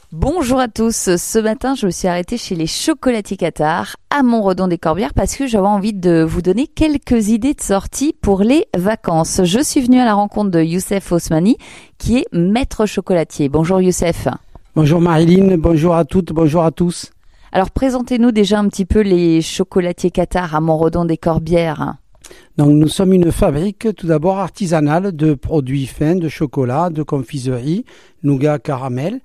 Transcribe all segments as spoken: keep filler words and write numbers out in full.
Bonjour à tous. Ce matin, je me suis arrêtée chez les Chocolatiers Qatar à Montredon-des-Corbières parce que j'avais envie de vous donner quelques idées de sortie pour les vacances. Je suis venue à la rencontre de Youssef Osmani qui est maître chocolatier. Bonjour Youssef. Bonjour Marilyn, bonjour à toutes, bonjour à tous. Alors présentez-nous déjà un petit peu les Chocolatiers Qatar à Montredon-des-Corbières. Donc nous sommes une fabrique tout d'abord artisanale de produits fins, de chocolat, de confiserie, nougat, caramel.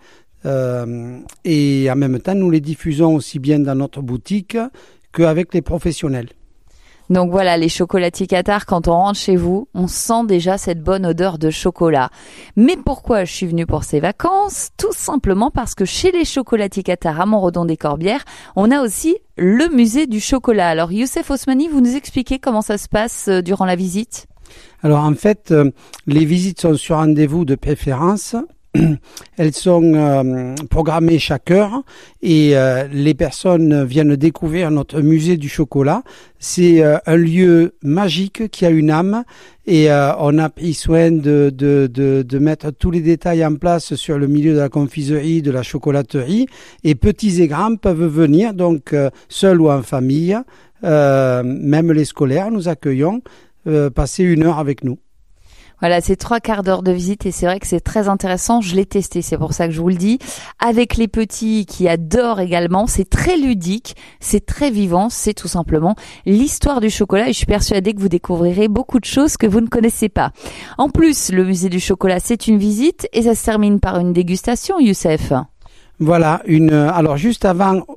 Euh, et en même temps, nous les diffusons aussi bien dans notre boutique qu'avec les professionnels. Donc voilà, les Chocolatiers Qatar, quand on rentre chez vous, on sent déjà cette bonne odeur de chocolat. Mais pourquoi je suis venue pour ces vacances? Tout simplement parce que chez les Chocolatiers Qatar à Montredon-des-Corbières, on a aussi le musée du chocolat. Alors Youssef Osmani, vous nous expliquez comment ça se passe durant la visite? Alors en fait, euh, les visites sont sur rendez-vous de préférence. Elles sont euh, programmées chaque heure et euh, les personnes viennent découvrir notre musée du chocolat. C'est euh, un lieu magique qui a une âme et euh, on a pris soin de, de, de, de mettre tous les détails en place sur le milieu de la confiserie, de la chocolaterie. Et petits et grands peuvent venir, donc euh, seuls ou en famille, euh, même les scolaires, nous accueillons, euh, passer une heure avec nous. Voilà, c'est trois quarts d'heure de visite et c'est vrai que c'est très intéressant. Je l'ai testé, c'est pour ça que je vous le dis. Avec les petits qui adorent également, c'est très ludique, c'est très vivant, c'est tout simplement l'histoire du chocolat et je suis persuadée que vous découvrirez beaucoup de choses que vous ne connaissez pas. En plus, le musée du chocolat, c'est une visite et ça se termine par une dégustation, Youssef. Voilà, une. Alors juste avant,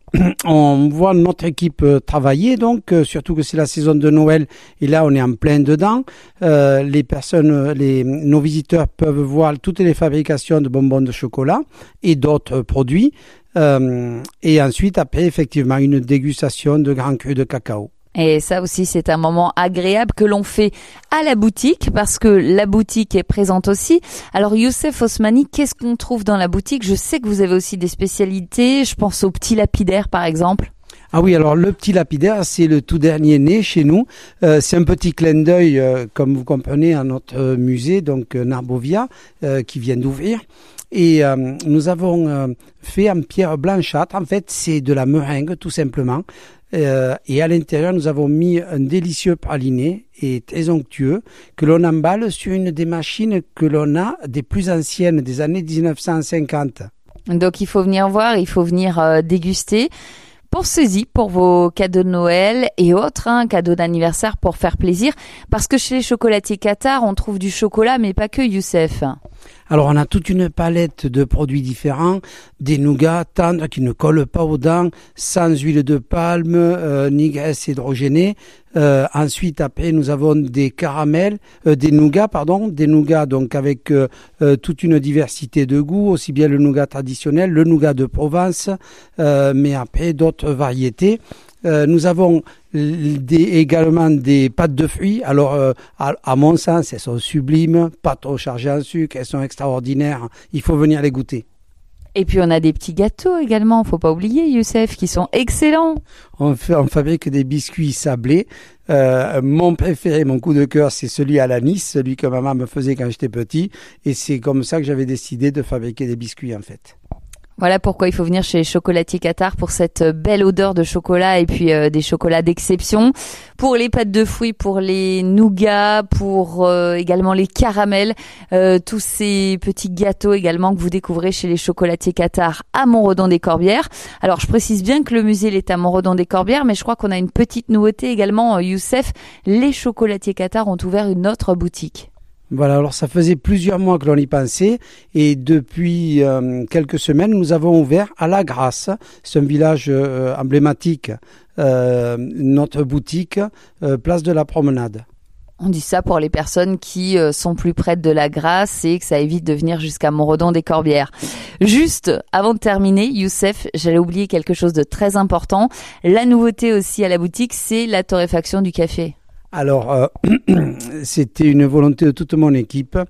on voit notre équipe travailler, donc euh, surtout que c'est la saison de Noël et là on est en plein dedans. Euh, les personnes, les nos visiteurs peuvent voir toutes les fabrications de bonbons de chocolat et d'autres produits. Euh, et ensuite, après, effectivement, une dégustation de grands crus de cacao. Et ça aussi, c'est un moment agréable que l'on fait à la boutique parce que la boutique est présente aussi. Alors Youssef Osmani, qu'est-ce qu'on trouve dans la boutique? Je sais que vous avez aussi des spécialités. Je pense au petit lapidaire par exemple. Ah oui, alors le petit lapidaire, c'est le tout dernier né chez nous. Euh, c'est un petit clin d'œil, euh, comme vous comprenez, à notre musée, donc euh, Narbovia, euh, qui vient d'ouvrir. Et euh, nous avons euh, fait en pierre blanchâtre. En fait, c'est de la meringue, tout simplement. Euh, et à l'intérieur, nous avons mis un délicieux praliné et très onctueux que l'on emballe sur une des machines que l'on a des plus anciennes, des années dix-neuf cent cinquante. Donc il faut venir voir, il faut venir euh, déguster. Pensez-y pour vos cadeaux de Noël et autres, hein, cadeaux d'anniversaire pour faire plaisir. Parce que chez les Chocolatiers Qatar, on trouve du chocolat, mais pas que, Youssef. Alors, on a toute une palette de produits différents, des nougats tendres qui ne collent pas aux dents, sans huile de palme, euh, ni graisse hydrogénée. Euh, ensuite, après, nous avons des caramels, euh, des nougats, pardon, des nougats donc avec euh, euh, toute une diversité de goûts, aussi bien le nougat traditionnel, le nougat de Provence, euh, mais après d'autres variétés. Euh, nous avons des, également des pâtes de fruits. Alors, euh, à, à mon sens, elles sont sublimes, pas trop chargées en sucre, elles sont extraordinaires. Il faut venir les goûter. Et puis on a des petits gâteaux également, faut pas oublier Youssef, qui sont excellents. On, fait, on fabrique des biscuits sablés. Euh, mon préféré, mon coup de cœur, c'est celui à l'anis, celui que maman me faisait quand j'étais petit. Et c'est comme ça que j'avais décidé de fabriquer des biscuits en fait. Voilà pourquoi il faut venir chez les Chocolatiers Qatar pour cette belle odeur de chocolat et puis euh, des chocolats d'exception. Pour les pâtes de fruits, pour les nougats, pour euh, également les caramels, euh, tous ces petits gâteaux également que vous découvrez chez les Chocolatiers Qatar à Montredon-des-Corbières. Alors je précise bien que le musée est à Montredon-des-Corbières, mais je crois qu'on a une petite nouveauté également, Youssef. Les Chocolatiers Qatar ont ouvert une autre boutique. Voilà, alors ça faisait plusieurs mois que l'on y pensait et depuis euh, quelques semaines, nous avons ouvert à La Grasse. C'est un village euh, emblématique, euh, notre boutique, euh, place de la Promenade. On dit ça pour les personnes qui euh, sont plus près de La Grasse et que ça évite de venir jusqu'à Montredon-des-Corbières. Juste avant de terminer, Youssef, j'allais oublier quelque chose de très important. La nouveauté aussi à la boutique, c'est la torréfaction du café. Alors, euh, c'était une volonté de toute mon équipe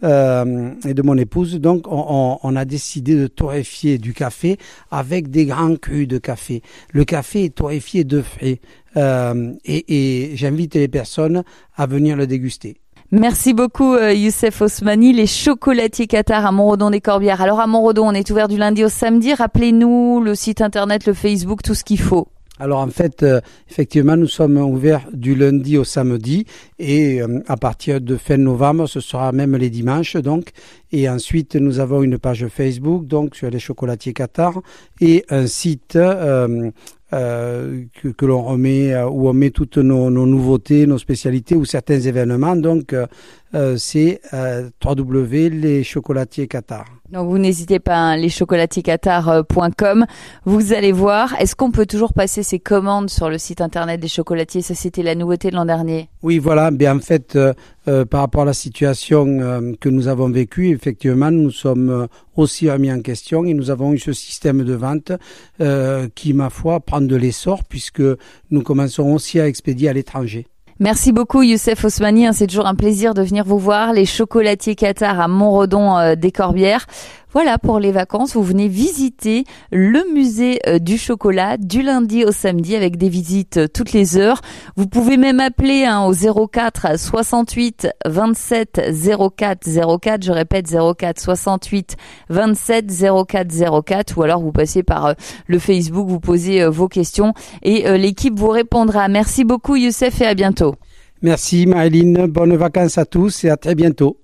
euh, et de mon épouse. Donc, on, on, on a décidé de torréfier du café avec des grands crus de café. Le café est torréfié de frais euh, et, et j'invite les personnes à venir le déguster. Merci beaucoup euh, Youssef Osmani, les chocolatiers Qatar à Montredon-des-Corbières. Alors à Montredon, on est ouvert du lundi au samedi. Rappelez-nous le site internet, le Facebook, tout ce qu'il faut. Alors en fait, euh, effectivement, nous sommes ouverts du lundi au samedi et euh, à partir de fin novembre, ce sera même les dimanches donc. Et ensuite, nous avons une page Facebook donc sur les chocolatiers Qatar et un site euh, euh, que, que l'on remet euh, où on met toutes nos, nos nouveautés, nos spécialités ou certains événements. Donc euh, c'est euh, w w w point les chocolatiers Qatar. Donc vous n'hésitez pas, hein, les chocolatiers qatar point com. Vous allez voir. Est-ce qu'on peut toujours passer ses commandes sur le site internet des chocolatiers? Ça, c'était la nouveauté de l'an dernier. Oui, voilà. Bien en fait, euh, euh, par rapport à la situation euh, que nous avons vécue, effectivement, nous sommes euh, aussi remis en question et nous avons eu ce système de vente euh, qui, ma foi, prend de l'essor puisque nous commençons aussi à expédier à l'étranger. Merci beaucoup Youssef Osmani, c'est toujours un plaisir de venir vous voir, les chocolatiers Qatar à Montredon euh, des Corbières. Voilà, pour les vacances, vous venez visiter le musée euh, du chocolat du lundi au samedi avec des visites euh, toutes les heures. Vous pouvez même appeler hein, au zéro quatre soixante-huit vingt-sept zéro quatre zéro quatre, je répète zéro quatre soixante-huit vingt-sept zéro quatre zéro quatre, ou alors vous passez par euh, le Facebook, vous posez euh, vos questions et euh, l'équipe vous répondra. Merci beaucoup Youssef et à bientôt. Merci Maëline, bonnes vacances à tous et à très bientôt.